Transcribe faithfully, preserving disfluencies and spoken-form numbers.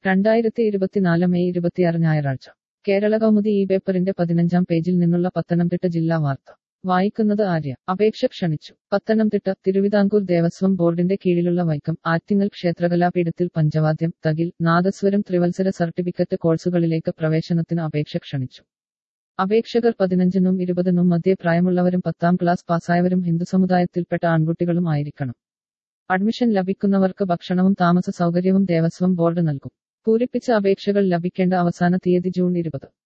രണ്ടായിരത്തി ഇരുപത്തിനാല് മെയ് ഇരുപത്തിയാറ് ഞായറാഴ്ച കേരള കൗമുദി ഈ പേപ്പറിന്റെ പതിനഞ്ചാം പേജിൽ നിന്നുള്ള പത്തനംതിട്ട ജില്ലാ വാർത്ത വായിക്കുന്നത് ആര്യ. അപേക്ഷ ക്ഷണിച്ചു. പത്തനംതിട്ട. തിരുവിതാംകൂർ ദേവസ്വം ബോർഡിന്റെ കീഴിലുള്ള വൈക്കം ആറ്റിങ്ങൽ ക്ഷേത്രകലാപീഠത്തിൽ പഞ്ചവാദ്യം, തകിൽ, നാദസ്വരം ത്രിവത്സര സർട്ടിഫിക്കറ്റ് കോഴ്സുകളിലേക്ക് പ്രവേശനത്തിന് അപേക്ഷ ക്ഷണിച്ചു. അപേക്ഷകർ പതിനഞ്ചിനും ഇരുപതിനും മധ്യേ പ്രായമുള്ളവരും പത്താം ക്ലാസ് പാസ്സായവരും ഹിന്ദുസമുദായത്തിൽപ്പെട്ട ആൺകുട്ടികളും ആയിരിക്കണം. അഡ്മിഷൻ ലഭിക്കുന്നവർക്ക് ഭക്ഷണവും താമസ സൗകര്യവും ദേവസ്വം ബോർഡ് നൽകും. പൂരിപ്പിച്ച അപേക്ഷകൾ ലഭിക്കേണ്ട അവസാന തീയതി ജൂൺ ഇരുപത്.